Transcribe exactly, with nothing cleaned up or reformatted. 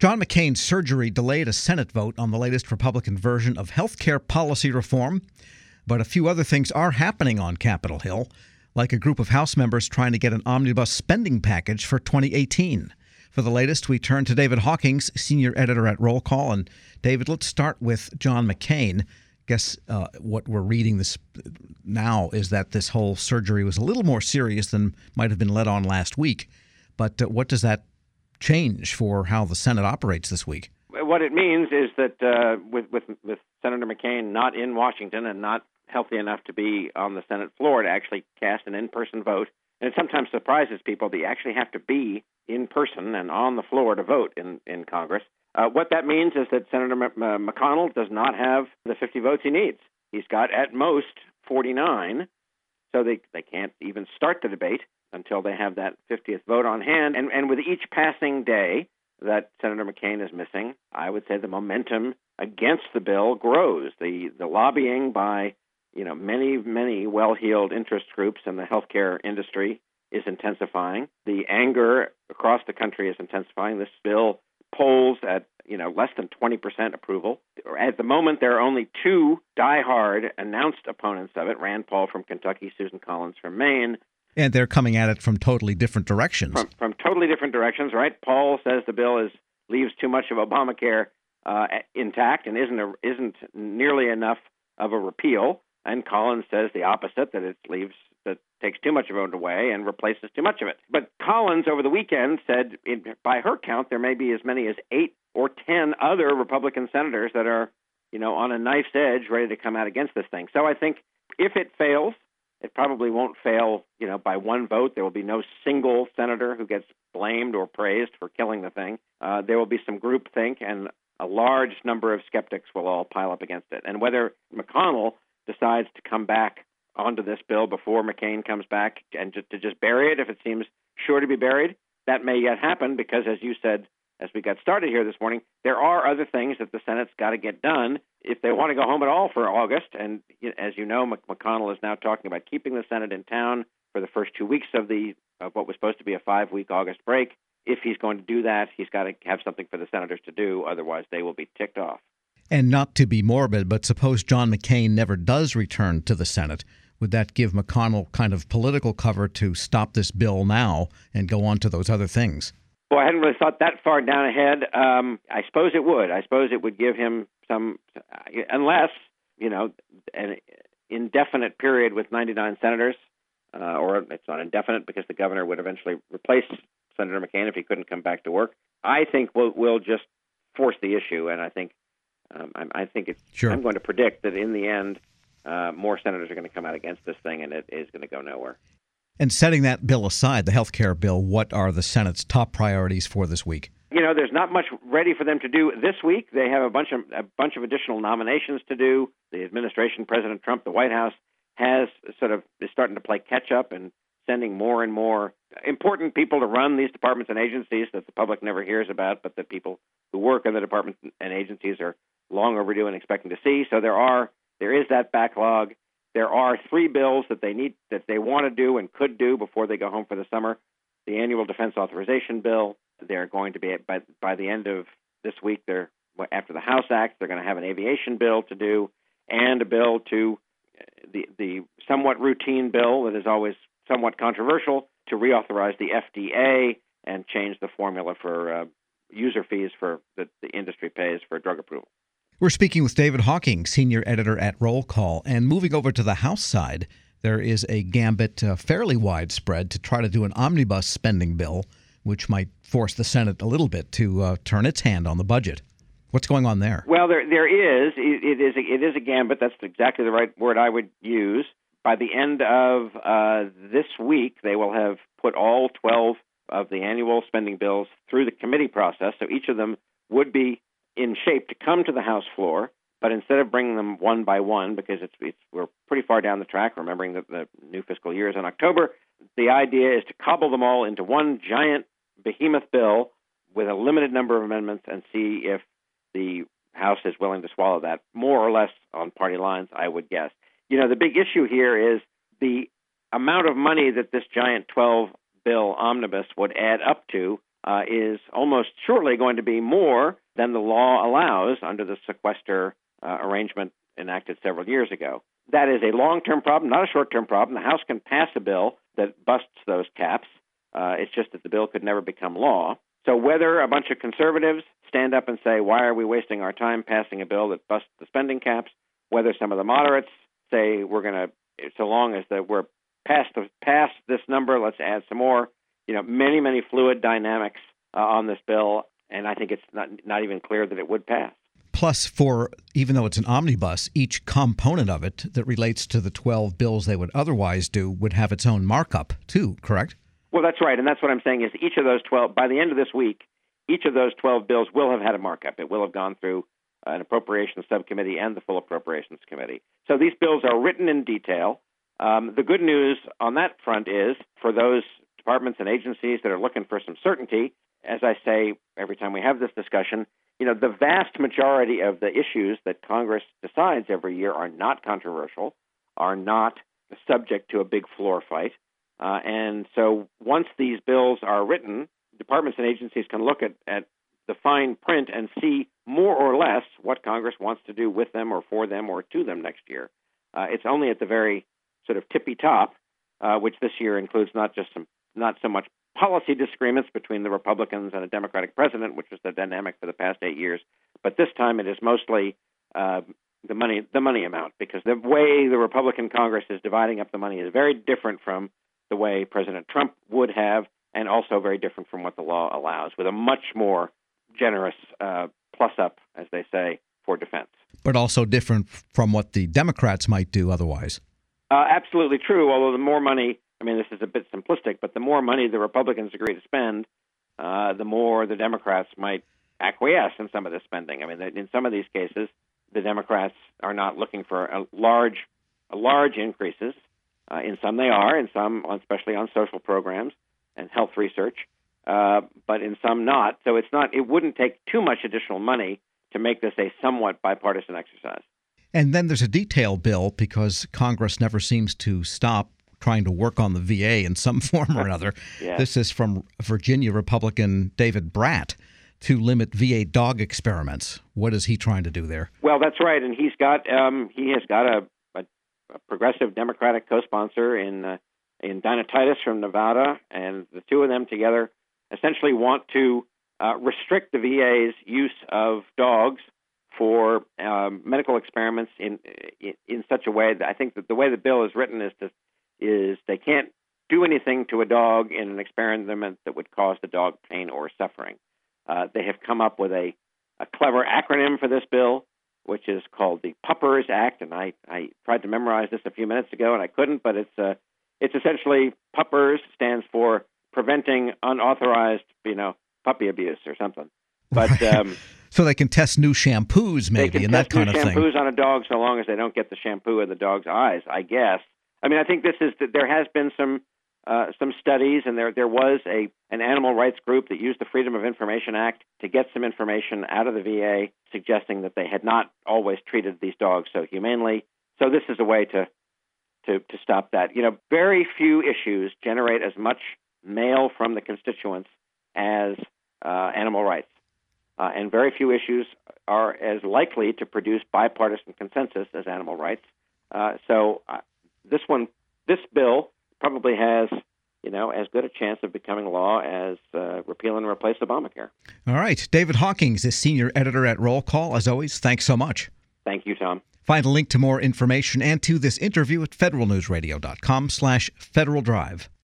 John McCain's surgery delayed a Senate vote on the latest Republican version of health care policy reform. But a few other things are happening on Capitol Hill, like a group of House members trying to get an omnibus spending package for twenty eighteen. For the latest, we turn to David Hawkins, senior editor at Roll Call. And David, let's start with John McCain. Guess uh, what we're reading this now is that this whole surgery was a little more serious than might have been let on last week. But uh, what does that change for how the Senate operates this week? What it means is that uh, with, with, with Senator McCain not in Washington and not healthy enough to be on the Senate floor to actually cast an in-person vote, and it sometimes surprises people that you actually have to be in person and on the floor to vote in, in Congress. Uh, what that means is that Senator M- M- McConnell does not have the fifty votes he needs. He's got at most forty-nine, so they, they can't even start the debate until they have that fiftieth vote on hand. And, and with each passing day that Senator McCain is missing, I would say the momentum against the bill grows. The, the lobbying by you know, many, many well-heeled interest groups in the healthcare industry is intensifying. The anger across the country is intensifying. This bill polls at, you know, less than twenty percent approval. At the moment, there are only two diehard announced opponents of it, Rand Paul from Kentucky, Susan Collins from Maine. And they're coming at it from totally different directions. From, from totally different directions, right? Paul says the bill is leaves too much of Obamacare uh, intact and isn't a, isn't nearly enough of a repeal. And Collins says the opposite, that it leaves, that takes too much of it away and replaces too much of it. But Collins over the weekend said, in, by her count, there may be as many as eight or ten other Republican senators that are, you know, on a knife's edge, ready to come out against this thing. So I think if it fails, it probably won't fail, you know, by one vote. There will be no single senator who gets blamed or praised for killing the thing. Uh, there will be some groupthink, and a large number of skeptics will all pile up against it. And whether McConnell decides to come back onto this bill before McCain comes back and just, to just bury it if it seems sure to be buried, that may yet happen because, as you said, as we got started here this morning, there are other things that the Senate's got to get done if they want to go home at all for August. And as you know, McConnell is now talking about keeping the Senate in town for the first two weeks of the of what was supposed to be a five-week August break. If he's going to do that, he's got to have something for the senators to do. Otherwise, they will be ticked off. And not to be morbid, but suppose John McCain never does return to the Senate. Would that give McConnell kind of political cover to stop this bill now and go on to those other things? Well, I hadn't really thought that far down ahead. Um, I suppose it would. I suppose it would give him some, unless, you know, an indefinite period with ninety-nine senators, uh, or it's not indefinite because the governor would eventually replace Senator McCain if he couldn't come back to work. I think we'll, we'll just force the issue, and I think Um, I, I think it's. Sure. I'm going to predict that in the end, uh, more senators are going to come out against this thing, and it is going to go nowhere. And setting that bill aside, the health care bill, what are the Senate's top priorities for this week? You know, there's not much ready for them to do this week. They have a bunch of a bunch of additional nominations to do. The administration, President Trump, the White House has sort of is starting to play catch up and sending more and more important people to run these departments and agencies that the public never hears about, but that people who work in the departments and agencies are long overdue and expecting to see. So there are there is that backlog. There are three bills that they need that they want to do and could do before they go home for the summer. The annual defense authorization bill. They're going to be by by the end of this week. They're after the House Act. They're going to have an aviation bill to do and a bill to the the somewhat routine bill that is always somewhat controversial to reauthorize the F D A and change the formula for uh, user fees for that the industry pays for drug approval. We're speaking with David Hawkins, senior editor at Roll Call. And moving over to the House side, there is a gambit uh, fairly widespread to try to do an omnibus spending bill, which might force the Senate a little bit to uh, turn its hand on the budget. What's going on there? Well, there there is. It, it is a, it is a gambit. That's exactly the right word I would use. By the end of uh, this week, they will have put all twelve of the annual spending bills through the committee process. So each of them would be in shape to come to the House floor. But instead of bringing them one by one, because it's, it's we're pretty far down the track, remembering that the new fiscal year is in October, the idea is to cobble them all into one giant behemoth bill with a limited number of amendments and see if the House is willing to swallow that, more or less on party lines, I would guess. You know, the big issue here is the amount of money that this giant twelve-bill omnibus would add up to uh, is almost surely going to be more than the law allows under the sequester uh, arrangement enacted several years ago. That is a long-term problem, not a short-term problem. The House can pass a bill that busts those caps. Uh, it's just that the bill could never become law. So whether a bunch of conservatives stand up and say, why are we wasting our time passing a bill that busts the spending caps, whether some of the moderates say we're going to, so long as the, we're past, the, past this number, let's add some more, you know, many, many fluid dynamics uh, on this bill, and I think it's not, not even clear that it would pass. Plus, for even though it's an omnibus, each component of it that relates to the twelve bills they would otherwise do would have its own markup, too, correct? Well, that's right, and that's what I'm saying is each of those twelve, by the end of this week, each of those twelve bills will have had a markup. It will have gone through an appropriations subcommittee and the full appropriations committee. So these bills are written in detail. Um, the good news on that front is for those departments and agencies that are looking for some certainty, as I say every time we have this discussion, you know, the vast majority of the issues that Congress decides every year are not controversial, are not subject to a big floor fight. Uh, and so once these bills are written, departments and agencies can look at, at the fine print and see more or less what Congress wants to do with them or for them or to them next year. Uh, it's only at the very sort of tippy top, uh, which this year includes not just some, not so much policy disagreements between the Republicans and a Democratic president, which was the dynamic for the past eight years, but this time it is mostly uh, the money, the money amount, because the way the Republican Congress is dividing up the money is very different from the way President Trump would have, and also very different from what the law allows, with a much more generous uh, plus-up, as they say, for defense. But also different from what the Democrats might do otherwise. Uh, absolutely true, although the more money, I mean, this is a bit simplistic, but the more money the Republicans agree to spend, uh, the more the Democrats might acquiesce in some of the spending. I mean, in some of these cases, the Democrats are not looking for a large, a large increases. Uh, in some they are, in some, especially on social programs and health research, uh, but in some not. So it's not. It wouldn't take too much additional money to make this a somewhat bipartisan exercise. And then there's a detail bill, because Congress never seems to stop trying to work on the V A in some form or another. Yeah. This is from Virginia Republican David Brat to limit V A dog experiments. What is he trying to do there? Well, that's right, and he's got um, he has got a, a, a progressive Democratic co-sponsor in uh, in Dinah Titus from Nevada, and the two of them together essentially want to uh, restrict the V A's use of dogs for um, medical experiments in, in in such a way that I think that the way the bill is written is to is they can't do anything to a dog in an experiment that would cause the dog pain or suffering. Uh, they have come up with a, a clever acronym for this bill, which is called the PUPPERS Act, and I, I tried to memorize this a few minutes ago, and I couldn't, but it's uh, it's essentially PUPPERS stands for Preventing Unauthorized, you know, Puppy Abuse or something. But um, so they can test new shampoos, maybe, and that kind of thing. They can test new shampoos on a dog so long as they don't get the shampoo in the dog's eyes, I guess. I mean, I think this is that there has been some uh, some studies, and there there was a an animal rights group that used the Freedom of Information Act to get some information out of the V A, suggesting that they had not always treated these dogs so humanely. So this is a way to to to stop that. You know, very few issues generate as much mail from the constituents as uh, animal rights, uh, and very few issues are as likely to produce bipartisan consensus as animal rights. Uh, so. Uh, This one, this bill probably has, you know, as good a chance of becoming law as uh, repeal and replace Obamacare. All right. David Hawkins is senior editor at Roll Call. As always, thanks so much. Thank you, Tom. Find a link to more information and to this interview at federal news radio dot com slash Federal Drive.